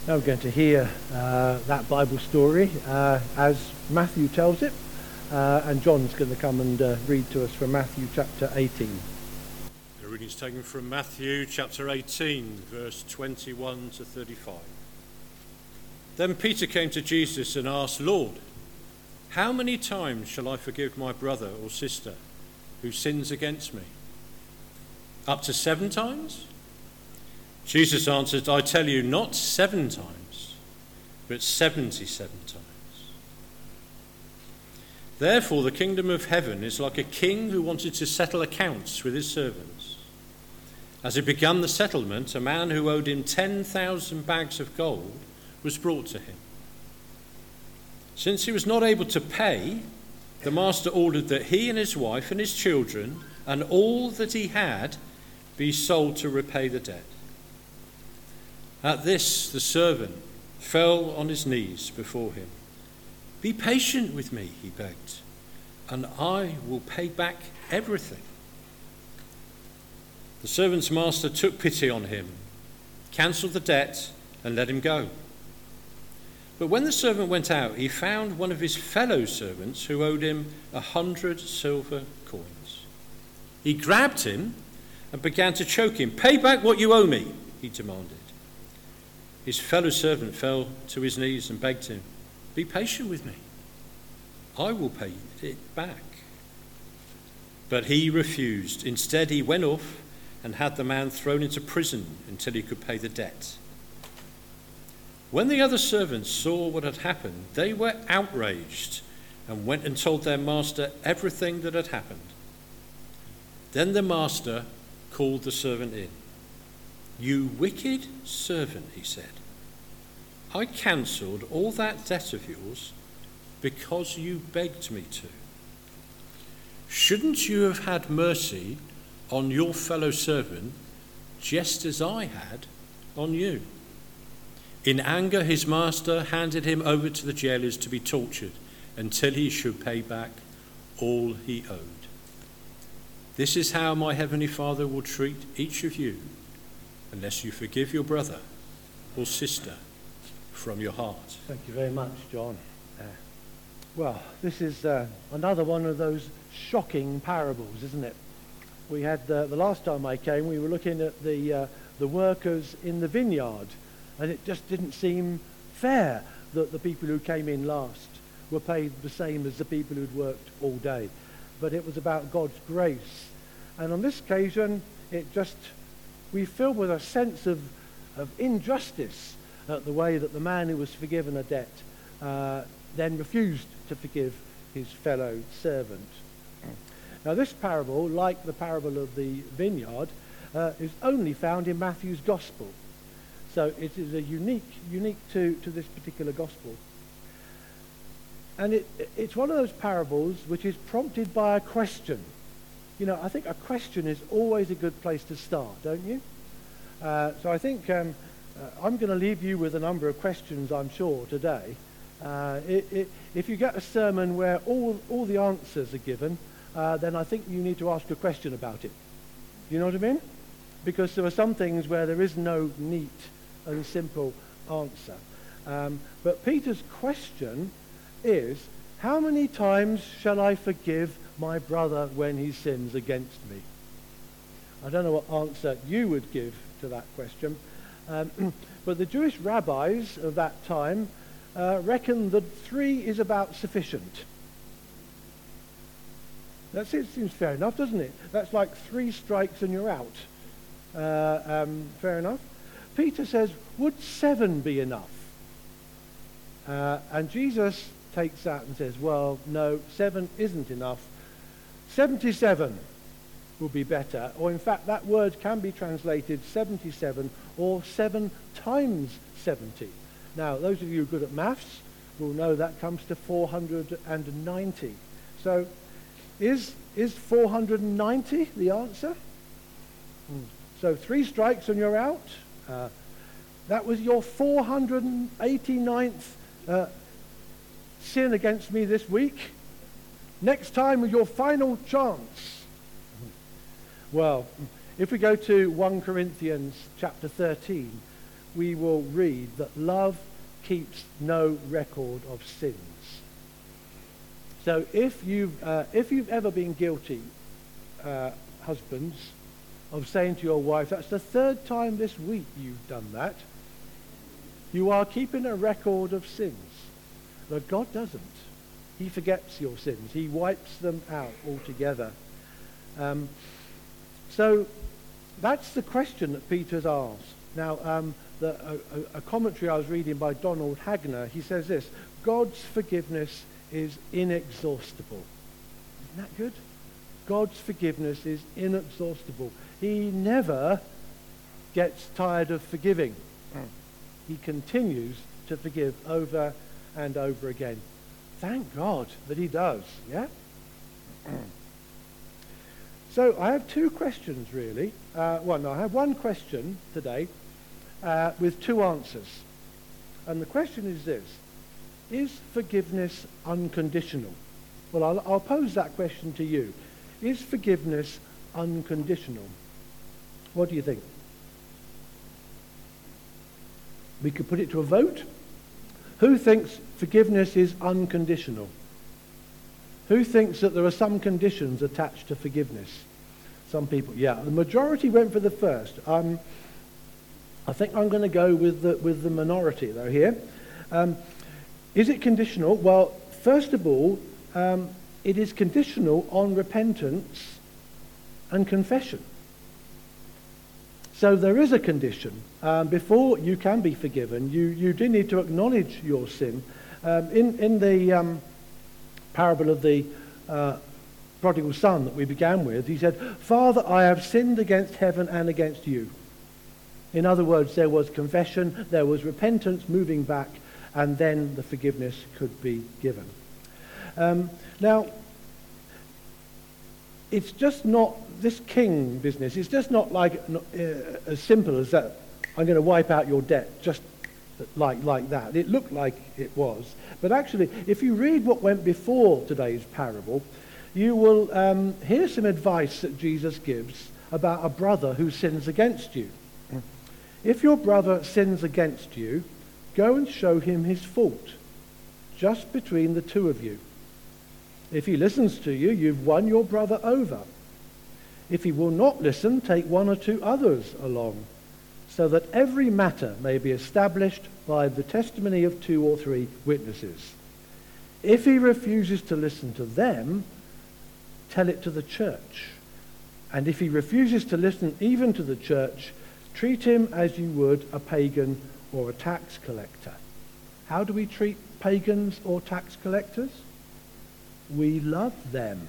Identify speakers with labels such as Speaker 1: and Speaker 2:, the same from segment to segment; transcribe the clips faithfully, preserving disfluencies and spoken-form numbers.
Speaker 1: Now we're going to hear uh, that Bible story uh, as Matthew tells it, uh, and John's going to come and uh, read to us from Matthew chapter eighteen.
Speaker 2: The reading is taken from Matthew chapter eighteen, verse twenty-one to thirty-five. Then Peter came to Jesus and asked, "Lord, how many times shall I forgive my brother or sister who sins against me? Up to seven times?" Jesus answered, "I tell you, not seven times, but seventy-seven times. Therefore, the kingdom of heaven is like a king who wanted to settle accounts with his servants. As he began the settlement, a man who owed him ten thousand bags of gold was brought to him. Since he was not able to pay, the master ordered that he and his wife and his children and all that he had be sold to repay the debt. At this, the servant fell on his knees before him. 'Be patient with me,' he begged, 'and I will pay back everything.' The servant's master took pity on him, cancelled the debt, and let him go. But when the servant went out, he found one of his fellow servants who owed him a hundred silver coins. He grabbed him and began to choke him. 'Pay back what you owe me,' he demanded. His fellow servant fell to his knees and begged him, 'Be patient with me. I will pay it back.' But he refused. Instead, he went off and had the man thrown into prison until he could pay the debt. When the other servants saw what had happened, they were outraged and went and told their master everything that had happened. Then the master called the servant in. 'You wicked servant,' he said, 'I cancelled all that debt of yours because you begged me to. Shouldn't you have had mercy on your fellow servant just as I had on you?' In anger, his master handed him over to the jailers to be tortured until he should pay back all he owed. This is how my heavenly Father will treat each of you unless you forgive your brother or sister from your heart."
Speaker 1: Thank you very much, John. Uh, well, this is uh, another one of those shocking parables, isn't it? We had uh, the last time I came, we were looking at the uh, the workers in the vineyard, and it just didn't seem fair that the people who came in last were paid the same as the people who'd worked all day. But it was about God's grace, and on this occasion, it just we filled with a sense of, of injustice at the way that the man who was forgiven a debt uh, then refused to forgive his fellow servant. Now this parable, like the parable of the vineyard, uh, is only found in Matthew's gospel. So it is a unique, unique to, to this particular gospel. And it, it's one of those parables which is prompted by a question. You know, I think a question is always a good place to start, don't you? Uh, so I think um, uh, I'm going to leave you with a number of questions, I'm sure, today. Uh, it, it, if you get a sermon where all, all the answers are given, uh, then I think you need to ask a question about it. You know what I mean? Because there are some things where there is no neat and simple answer. Um, but Peter's question is, how many times shall I forgive my brother when he sins against me? I don't know what answer you would give to that question, um, but the Jewish rabbis of that time uh, reckoned that three is about sufficient. That's it, seems fair enough, doesn't it? That's like three strikes and you're out. Uh, um, fair enough. Peter says, would seven be enough? Uh, and Jesus takes that and says, well, no, seven isn't enough. seventy-seven will be better, or in fact that word can be translated seventy-seven or seven times seventy. Now, those of you good at maths will know that comes to four hundred ninety. So is, is four hundred ninety the answer? Hmm. So three strikes and you're out. Uh, that was your four hundred eighty-ninth uh, sin against me this week. Next time is your final chance. Well, if we go to First Corinthians chapter thirteen, we will read that love keeps no record of sins. So if you've, uh, if you've ever been guilty, uh, husbands, of saying to your wife, that's the third time this week you've done that, you are keeping a record of sins. But God doesn't. He forgets your sins. He wipes them out altogether. Um, so that's the question that Peter's asked. Now, um, the, a, a commentary I was reading by Donald Hagner, he says this: God's forgiveness is inexhaustible. Isn't that good? God's forgiveness is inexhaustible. He never gets tired of forgiving. He continues to forgive over and over again. Thank God that he does, yeah? So I have two questions, really. Uh, one, I have one question today uh, with two answers. And the question is this: is forgiveness unconditional? Well, I'll, I'll pose that question to you. Is forgiveness unconditional? What do you think? We could put it to a vote. Who thinks forgiveness is unconditional? Who thinks that there are some conditions attached to forgiveness? Some people, yeah. The majority went for the first. Um, I think I'm going to go with the, with the minority, though, here. Um, is it conditional? Well, first of all, um, it is conditional on repentance and confession. So there is a condition. Um, before you can be forgiven, you, you do need to acknowledge your sin. Um, in, in the um, parable of the uh, prodigal son that we began with, he said, "Father, I have sinned against heaven and against you." In other words, there was confession, there was repentance, moving back, and then the forgiveness could be given. Um, now, it's just not, this king business, it's just not like uh, as simple as that, I'm going to wipe out your debt, just like, like that. It looked like it was. But actually, if you read what went before today's parable, you will um, hear some advice that Jesus gives about a brother who sins against you. If your brother sins against you, go and show him his fault, just between the two of you. If he listens to you, you've won your brother over. If he will not listen, take one or two others along, so that every matter may be established by the testimony of two or three witnesses. If he refuses to listen to them, tell it to the church. And if he refuses to listen even to the church, treat him as you would a pagan or a tax collector. How do we treat pagans or tax collectors? We love them.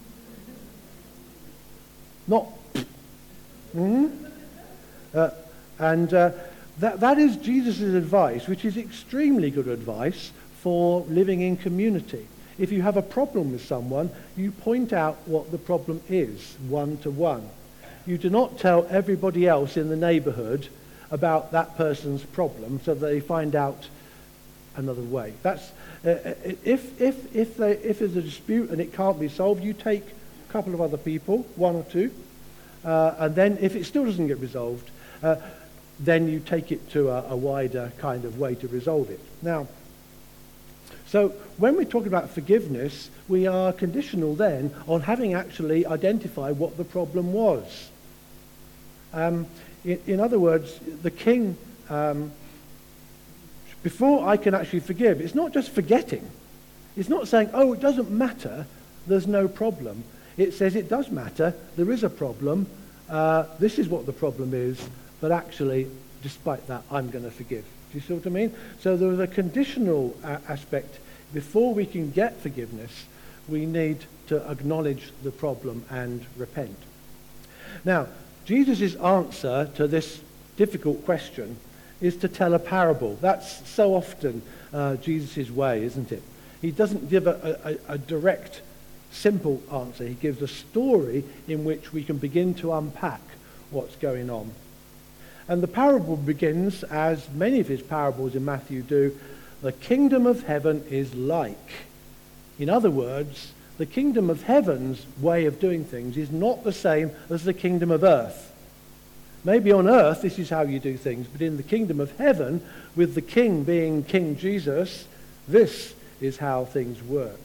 Speaker 1: Not, mm-hmm. uh, and uh, that, that is Jesus' advice, which is extremely good advice for living in community. If you have a problem with someone, you point out what the problem is, one to one. You do not tell everybody else in the neighborhood about that person's problem so that they find out another way. That's uh, if if if they, if there's a dispute and it can't be solved, you take a couple of other people, one or two, uh, and then if it still doesn't get resolved, uh, then you take it to a, a wider kind of way to resolve it. Now, so when we're talking about forgiveness, we are conditional then on having actually identified what the problem was. Um, in, in other words, the king, um, before I can actually forgive, it's not just forgetting. It's not saying, oh, it doesn't matter, there's no problem. It says it does matter, there is a problem, uh, this is what the problem is, but actually, despite that, I'm going to forgive. Do you see what I mean? So there is a conditional uh, aspect. Before we can get forgiveness, we need to acknowledge the problem and repent. Now, Jesus' answer to this difficult question is to tell a parable. That's so often uh, Jesus' way, isn't it? He doesn't give a, a, a direct, simple answer. He gives a story in which we can begin to unpack what's going on. And the parable begins, as many of his parables in Matthew do, the kingdom of heaven is like. In other words, the kingdom of heaven's way of doing things is not the same as the kingdom of earth. Maybe on earth this is how you do things, but in the kingdom of heaven, with the king being King Jesus, this is how things work.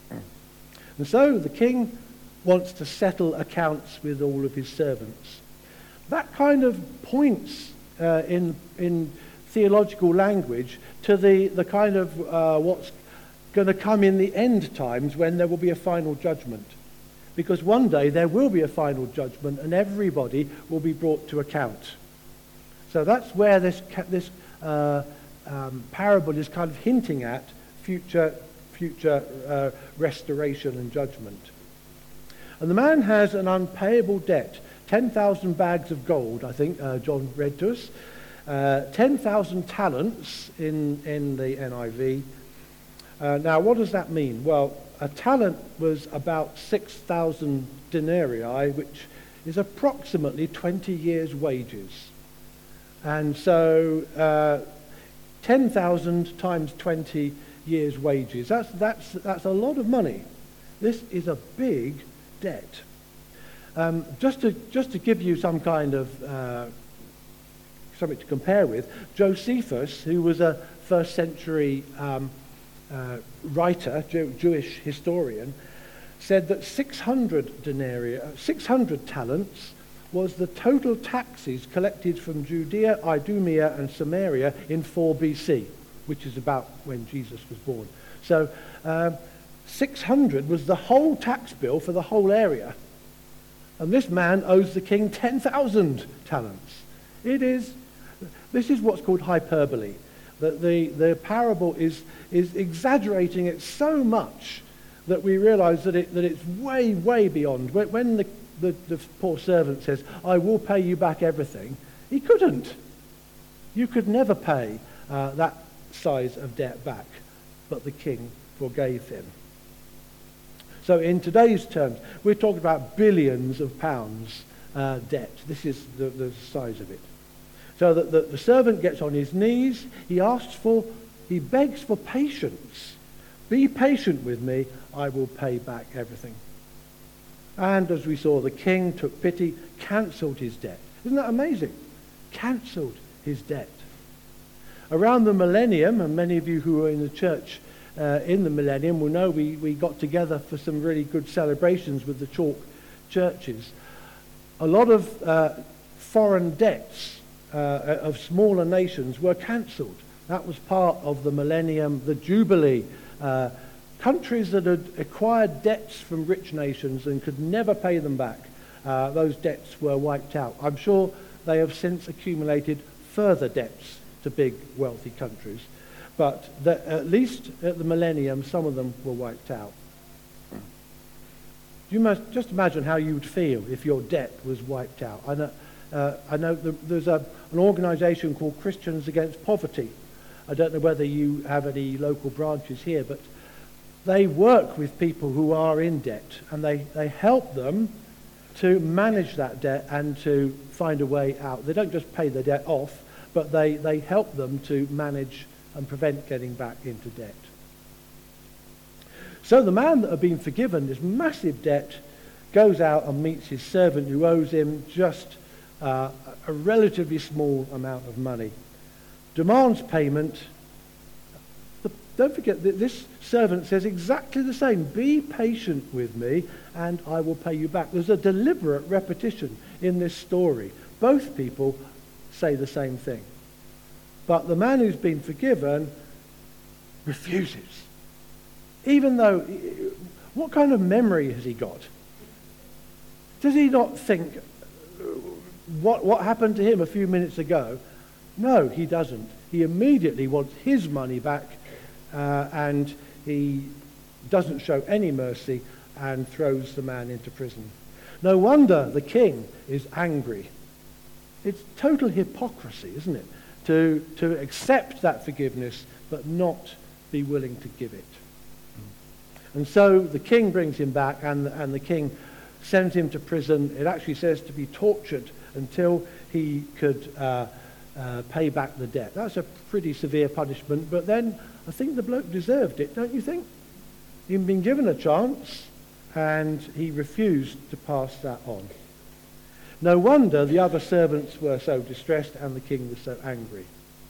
Speaker 1: And so the king wants to settle accounts with all of his servants. That kind of points uh, in in theological language to the, the kind of uh, what's going to come in the end times, when there will be a final judgment. Because one day there will be a final judgment and everybody will be brought to account. So that's where this this uh, um, parable is kind of hinting at future future uh, restoration and judgment. And the man has an unpayable debt, ten thousand bags of gold, I think uh, John read to us, uh, ten thousand talents in, in the N I V. Uh, now, what does that mean? Well, a talent was about six thousand denarii, which is approximately twenty years' wages. And so uh, ten thousand times twenty years' wages, that's, that's, that's a lot of money. This is a big debt. Um, just to just to give you some kind of uh, something to compare with, Josephus, who was a first century um, uh, writer, Jew- Jewish historian, said that six hundred denarii, uh, six hundred talents was the total taxes collected from Judea, Idumea, and Samaria in four B C, which is about when Jesus was born. So uh, six hundred was the whole tax bill for the whole area. And this man owes the king ten thousand talents. It is, this is what's called hyperbole. That the, the parable is, is exaggerating it so much that we realize that, it, that it's way, way beyond. When, when the, the, the poor servant says, I will pay you back everything, he couldn't. You could never pay uh, that size of debt back, but the king forgave him. So in today's terms, we're talking about billions of pounds uh, debt. This is the, the size of it. So that the, the servant gets on his knees, he asks for, he begs for patience. Be patient with me, I will pay back everything. And as we saw, the king took pity, cancelled his debt. Isn't that amazing? Cancelled his debt. Around the millennium, and many of you who are in the church uh, in the millennium will know we, we got together for some really good celebrations with the Chalk churches. A lot of uh, foreign debts uh, of smaller nations were cancelled. That was part of the millennium, the Jubilee. Uh, countries that had acquired debts from rich nations and could never pay them back, uh, those debts were wiped out. I'm sure they have since accumulated further debts to big, wealthy countries. But the, at least at the millennium, some of them were wiped out. You must just imagine how you would feel if your debt was wiped out. I know, uh, I know the, there's a, an organisation called Christians Against Poverty. I don't know whether you have any local branches here, but they work with people who are in debt, and they, they help them to manage that debt and to find a way out. They don't just pay the debt off, but they, they help them to manage and prevent getting back into debt. So the man that had been forgiven this massive debt goes out and meets his servant who owes him just uh, a relatively small amount of money. Demands payment. The, don't forget that this servant says exactly the same. Be patient with me and I will pay you back. There's a deliberate repetition in this story. Both people say the same thing. But the man who's been forgiven refuses. Even though, what kind of memory has he got? Does he not think, what, what happened to him a few minutes ago? No, he doesn't. He immediately wants his money back, uh, and he doesn't show any mercy and throws the man into prison. No wonder the king is angry. It's total hypocrisy, isn't it? To, to accept that forgiveness, but not be willing to give it. And so the king brings him back, and, and the king sends him to prison. It actually says to be tortured until he could uh, uh, pay back the debt. That's a pretty severe punishment, but then I think the bloke deserved it, don't you think? He'd been given a chance, and he refused to pass that on. No wonder the other servants were so distressed and the king was so angry.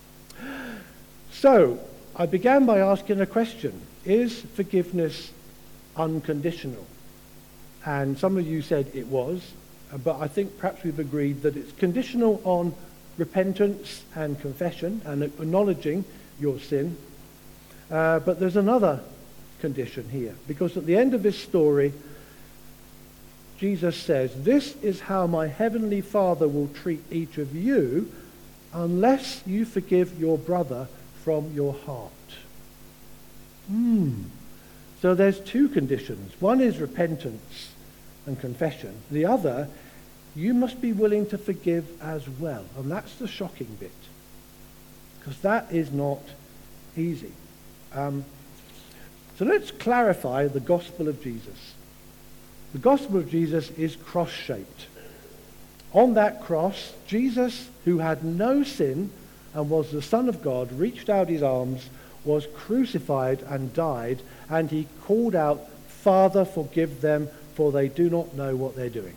Speaker 1: So, I began by asking a question. Is forgiveness unconditional? And some of you said it was, but I think perhaps we've agreed that it's conditional on repentance and confession and acknowledging your sin. Uh, but there's another condition here, because at the end of this story, Jesus says, "This is how my heavenly Father will treat each of you unless you forgive your brother from your heart." Hmm. So there's two conditions. One is repentance and confession. The other, you must be willing to forgive as well. And that's the shocking bit, because that is not easy. Um, so let's clarify the gospel of Jesus. The gospel of Jesus is cross-shaped. On that cross, Jesus, who had no sin and was the Son of God, reached out his arms, was crucified and died, and he called out, "Father, forgive them, for they do not know what they're doing."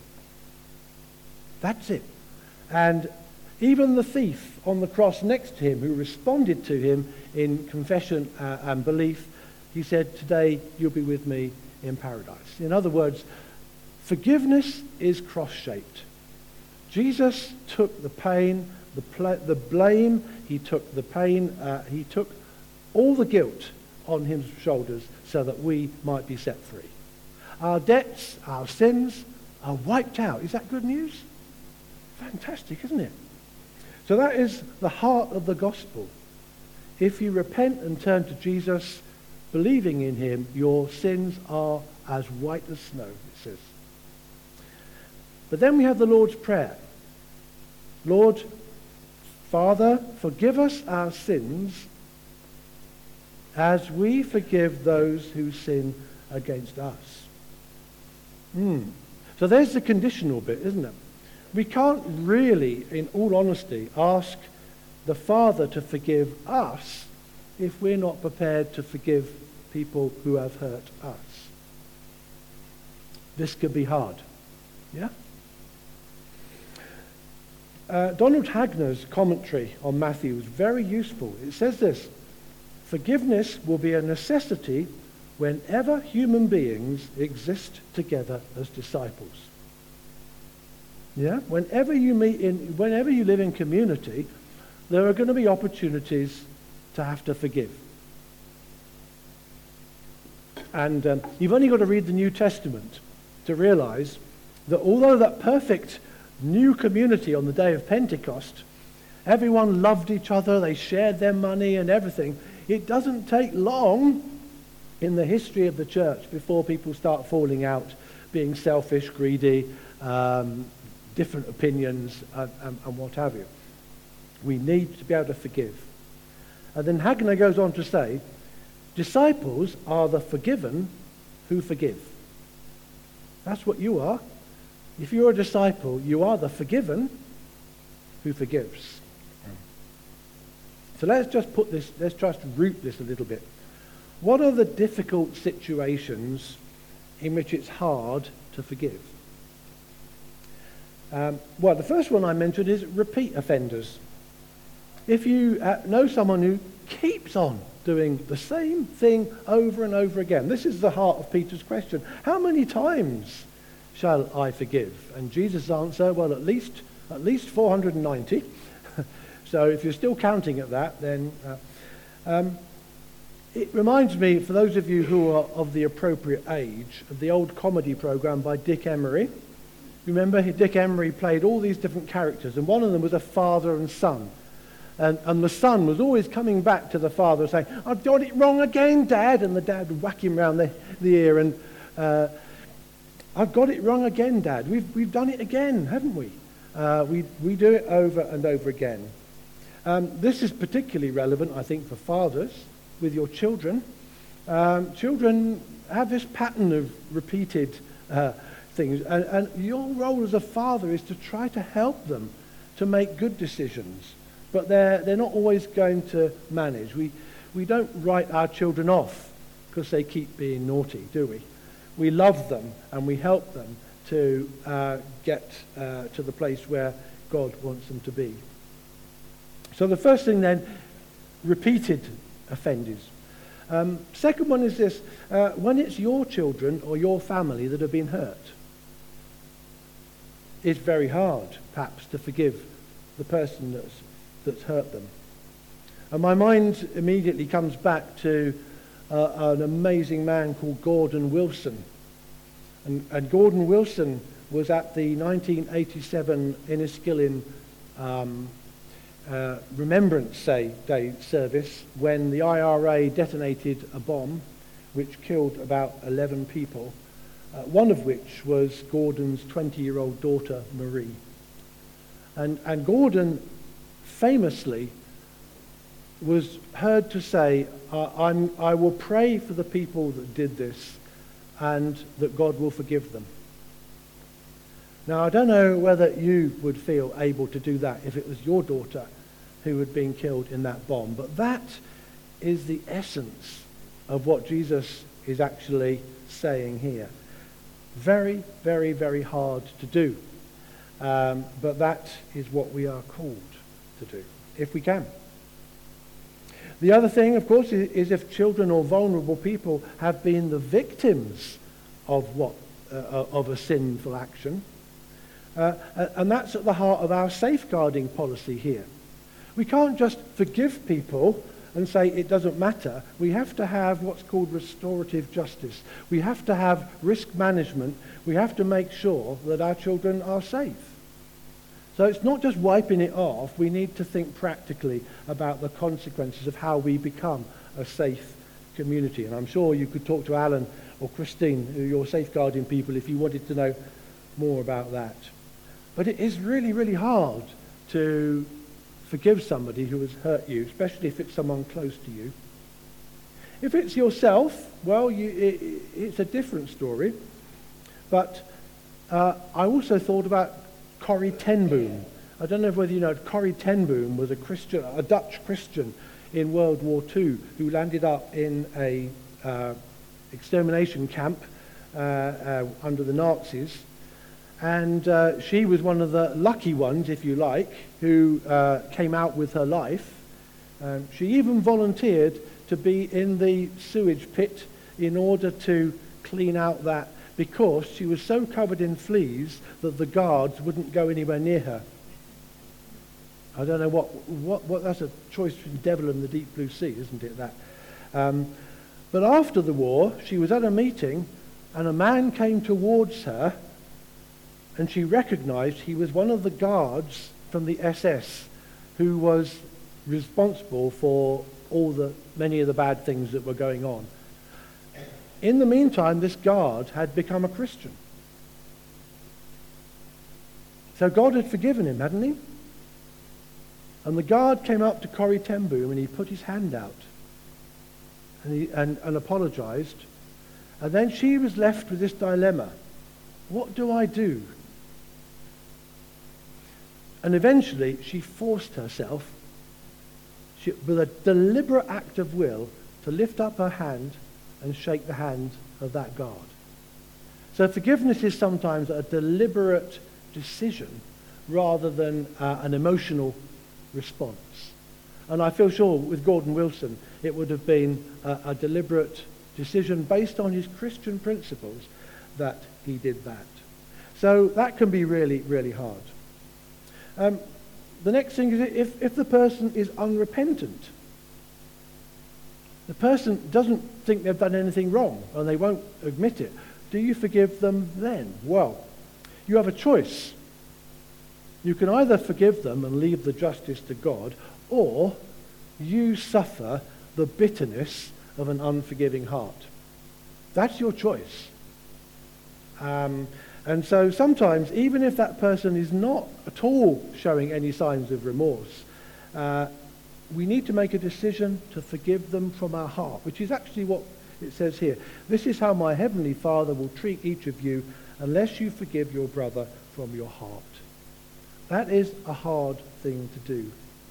Speaker 1: That's it. And even the thief on the cross next to him, who responded to him in confession uh, and belief, he said, "Today you'll be with me in paradise." In other words, forgiveness is cross-shaped. Jesus took the pain, the, pl- the blame, he took the pain, uh, he took all the guilt on his shoulders so that we might be set free. Our debts, our sins are wiped out. Is that good news? Fantastic, isn't it? So that is the heart of the gospel. If you repent and turn to Jesus, believing in him, your sins are as white as snow, it says. But then we have the Lord's Prayer. Lord, Father, forgive us our sins as we forgive those who sin against us. Mm. So there's the conditional bit, isn't it? We can't really, in all honesty, ask the Father to forgive us if we're not prepared to forgive people who have hurt us. This could be hard. Yeah? Uh, Donald Hagner's commentary on Matthew is very useful. It says this: "Forgiveness will be a necessity whenever human beings exist together as disciples." Yeah? Whenever you meet in, whenever you live in community, there are going to be opportunities to have to forgive. And um, you've only got to read the New Testament to realize that although that perfect new community on the day of Pentecost, everyone loved each other, they shared their money and everything, it doesn't take long in the history of the church before people start falling out, being selfish, greedy, um, different opinions, and, and, and what have you. We need to be able to forgive. And then Hagner goes on to say, disciples are the forgiven who forgive. That's what you are. If you're a disciple, you are the forgiven who forgives. So let's just put this, let's just root this a little bit. What are the difficult situations in which it's hard to forgive? Um, well, the first one I mentioned is repeat offenders. If you uh, know someone who keeps on doing the same thing over and over again, this is the heart of Peter's question. How many times shall I forgive? And Jesus' answer, well, at least at least four hundred ninety. So if you're still counting at that, then uh, um, it reminds me, for those of you who are of the appropriate age, of the old comedy program by Dick Emery. Remember, Dick Emery played all these different characters, and one of them was a father and son. And, and the son was always coming back to the father saying, "I've got it wrong again, Dad." And the dad would whack him round the, the ear and, uh, "I've got it wrong again, Dad. We've, we've done it again, haven't we?" Uh, we, we do it over and over again. Um, this is particularly relevant, I think, for fathers with your children. Um, children have this pattern of repeated uh, things, and, and your role as a father is to try to help them to make good decisions, but they're, they're not always going to manage. We, we don't write our children off because they keep being naughty, do we? We love them and we help them to uh, get uh, to the place where God wants them to be. So the first thing then, repeated offenders. Um, second one is this, uh, when it's your children or your family that have been hurt, it's very hard, perhaps, to forgive the person that's, that's hurt them. And my mind immediately comes back to uh, an amazing man called Gordon Wilson. And, and Gordon Wilson was at the nineteen eighty-seven Enniskillen um, uh, Remembrance Day, Day service when the I R A detonated a bomb which killed about eleven people, uh, one of which was Gordon's twenty-year-old daughter, Marie. And, and Gordon famously was heard to say, uh, I'm, I will pray for the people that did this and that God will forgive them. Now, I don't know whether you would feel able to do that if it was your daughter who had been killed in that bomb, but that is the essence of what Jesus is actually saying here. Very, very, very hard to do. Um, but that is what we are called to do, if we can. The other thing, of course, is, is if children or vulnerable people have been the victims of what uh, of a sinful action. Uh, and that's at the heart of our safeguarding policy here. We can't just forgive people and say it doesn't matter. We have to have what's called restorative justice. We have to have risk management. We have to make sure that our children are safe. So it's not just wiping it off. We need to think practically about the consequences of how we become a safe community. And I'm sure you could talk to Alan or Christine, who are your safeguarding people, if you wanted to know more about that. But it is really, really hard to forgive somebody who has hurt you, especially if it's someone close to you. If it's yourself, well, you, it, it's a different story. But uh, I also thought about Corrie ten Boom. I don't know whether you know, Corrie ten Boom was a Christian, a Dutch Christian in World War Two who landed up in a uh, extermination camp uh, uh, under the Nazis. And uh, she was one of the lucky ones, if you like, who uh, came out with her life. Um, she even volunteered to be in the sewage pit in order to clean out that, because she was so covered in fleas that the guards wouldn't go anywhere near her. I don't know what, what, what that's a choice between the devil and the deep blue sea, isn't it, that? Um, but after the war, she was at a meeting and a man came towards her and she recognized he was one of the guards from the S S who was responsible for all the, many of the bad things that were going on. In the meantime, this guard had become a Christian. So God had forgiven him, hadn't he? And the guard came up to Corrie ten Boom and he put his hand out and, he, and, and apologized. And then she was left with this dilemma. What do I do? And eventually she forced herself, she, with a deliberate act of will, to lift up her hand and shake the hand of that guard. So forgiveness is sometimes a deliberate decision rather than uh, an emotional response. And I feel sure with Gordon Wilson it would have been a, a deliberate decision based on his Christian principles that he did that. So that can be really, really hard. Um, the next thing is if, if the person is unrepentant, the person doesn't think they've done anything wrong and they won't admit it, do you forgive them then? Well, you have a choice. You can either forgive them and leave the justice to God, or you suffer the bitterness of an unforgiving heart. That's your choice. Um, and so sometimes, even if that person is not at all showing any signs of remorse, uh, we need to make a decision to forgive them from our heart, which is actually what it says here. This is how my heavenly Father will treat each of you unless you forgive your brother from your heart. That is a hard thing to do.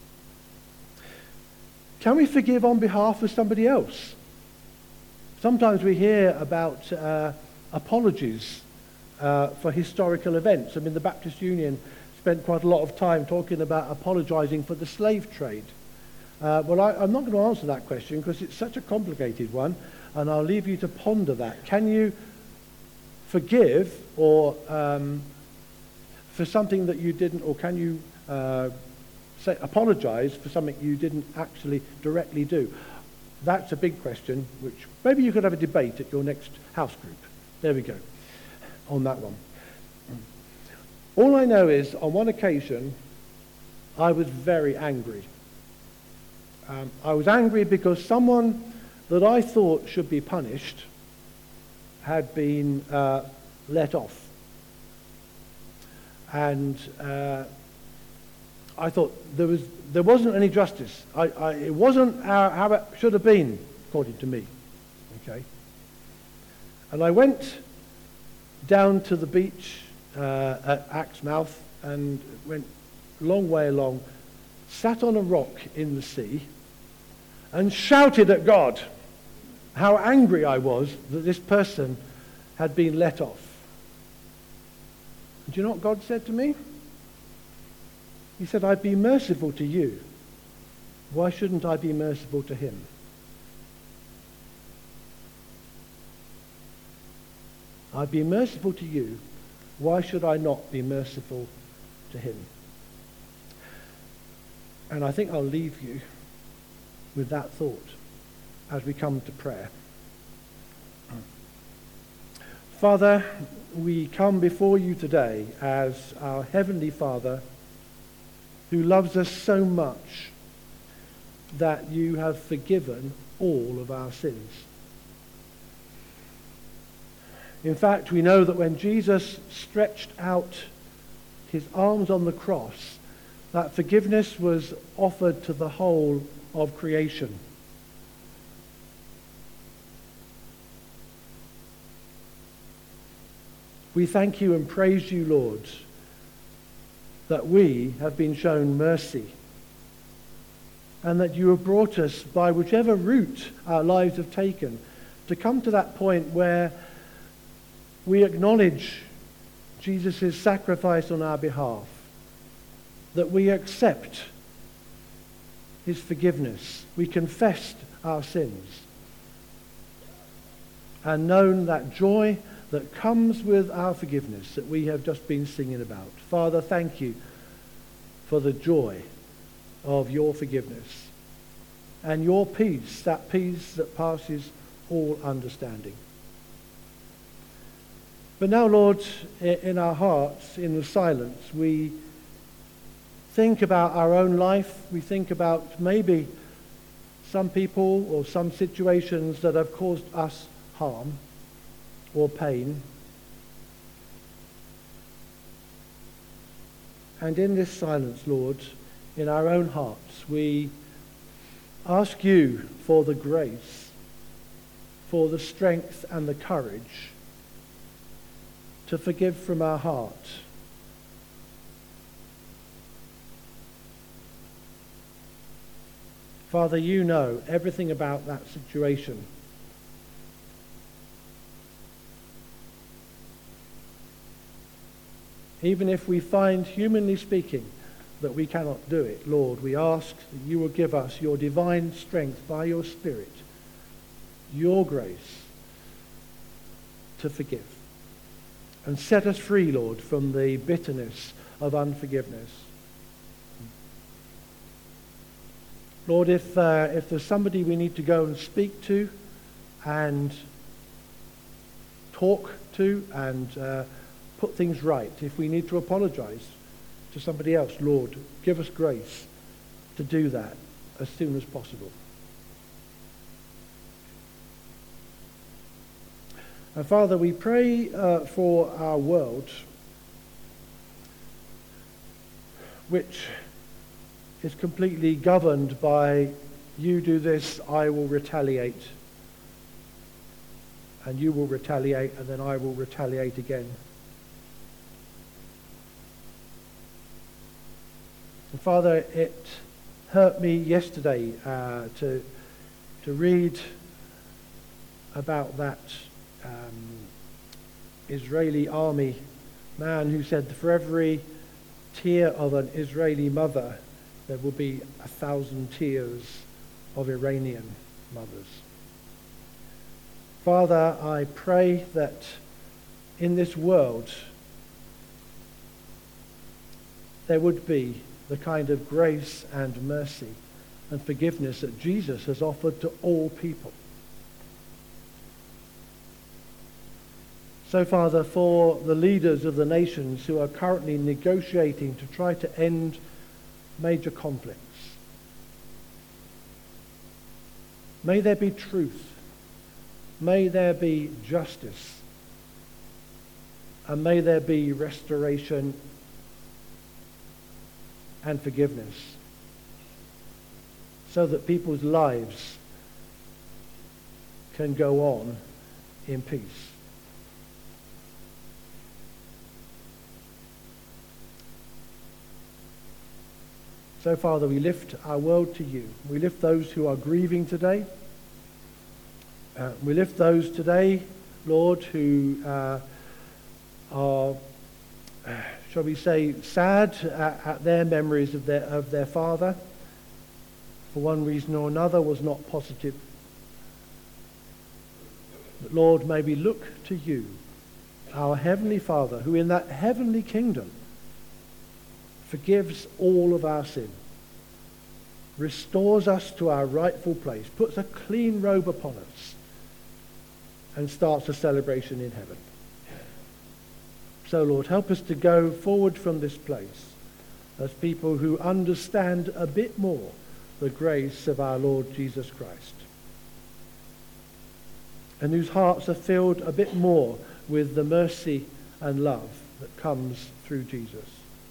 Speaker 1: Can we forgive on behalf of somebody else? Sometimes we hear about uh, apologies uh, for historical events. I mean, the Baptist Union spent quite a lot of time talking about apologizing for the slave trade. Uh, well, I, I'm not going to answer that question because it's such a complicated one, and I'll leave you to ponder that. Can you forgive or um, for something that you didn't, or can you uh, say, apologize for something you didn't actually directly do? That's a big question, which maybe you could have a debate at your next house group. There we go, on that one. All I know is, on one occasion, I was very angry. Um, I was angry because someone that I thought should be punished had been uh, let off. And uh, I thought there was there wasn't any justice. I, I, it wasn't how, how it should have been, according to me. Okay. And I went down to the beach uh, at Axmouth and went a long way along, sat on a rock in the sea, and shouted at God how angry I was that this person had been let off. Do you know what God said to me? He said, I'd be merciful to you. Why shouldn't I be merciful to him? I'd be merciful to you. Why should I not be merciful to him? And I think I'll leave you with that thought as we come to prayer. Father, we come before you today as our Heavenly Father who loves us so much that you have forgiven all of our sins. In fact, we know that when Jesus stretched out his arms on the cross, that forgiveness was offered to the whole of creation. We thank you and praise you, Lord, that we have been shown mercy and that you have brought us, by whichever route our lives have taken, to come to that point where we acknowledge Jesus' sacrifice on our behalf, that we accept his forgiveness, we confessed our sins, and known that joy that comes with our forgiveness that we have just been singing about. Father, thank you for the joy of your forgiveness and your peace, that peace that passes all understanding. But now, Lord, in our hearts, in the silence, we think about our own life. We think about maybe some people or some situations that have caused us harm or pain. And in this silence, Lord, in our own hearts, we ask you for the grace, for the strength and the courage to forgive from our heart. Father, you know everything about that situation. Even if we find, humanly speaking, that we cannot do it, Lord, we ask that you will give us your divine strength by your Spirit, your grace to forgive. And set us free, Lord, from the bitterness of unforgiveness. Lord, if, uh, if there's somebody we need to go and speak to and talk to and uh, put things right, if we need to apologize to somebody else, Lord, give us grace to do that as soon as possible. And Father, we pray uh, for our world, which is completely governed by you do this, I will retaliate, and you will retaliate, and then I will retaliate again. And Father, it hurt me yesterday uh, to to read about that um, Israeli army man who said, for every tear of an Israeli mother, there will be a thousand tears of Iranian mothers. Father, I pray that in this world there would be the kind of grace and mercy and forgiveness that Jesus has offered to all people. So, Father, for the leaders of the nations who are currently negotiating to try to end major conflicts, may there be truth, may there be justice, and may there be restoration and forgiveness, so that people's lives can go on in peace. So, Father, we lift our world to you. We lift those who are grieving today. Uh, we lift those today, Lord, who uh, are, uh, shall we say, sad at, at their memories of their, of their father. For one reason or another, was not positive. But Lord, may we look to you, our Heavenly Father, who in that heavenly kingdom forgives all of our sin, restores us to our rightful place, puts a clean robe upon us, and starts a celebration in heaven. So, Lord, help us to go forward from this place as people who understand a bit more the grace of our Lord Jesus Christ, and whose hearts are filled a bit more with the mercy and love that comes through Jesus.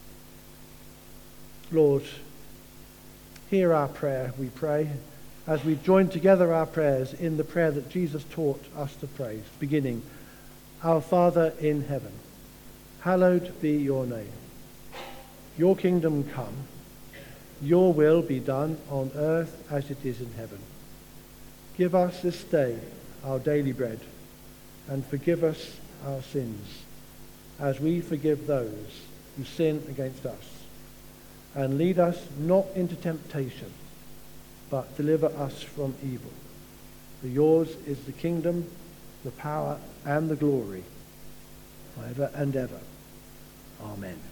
Speaker 1: Lord, hear our prayer, we pray, as we join together our prayers in the prayer that Jesus taught us to pray, beginning, Our Father in heaven, hallowed be your name. Your kingdom come, your will be done on earth as it is in heaven. Give us this day our daily bread, and forgive us our sins, as we forgive those who sin against us. And lead us not into temptation, but deliver us from evil. For yours is the kingdom, the power, and the glory, forever and ever. Amen.